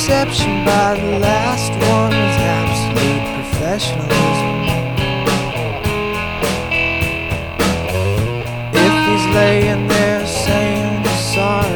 exception by the last one was absolute professionalism.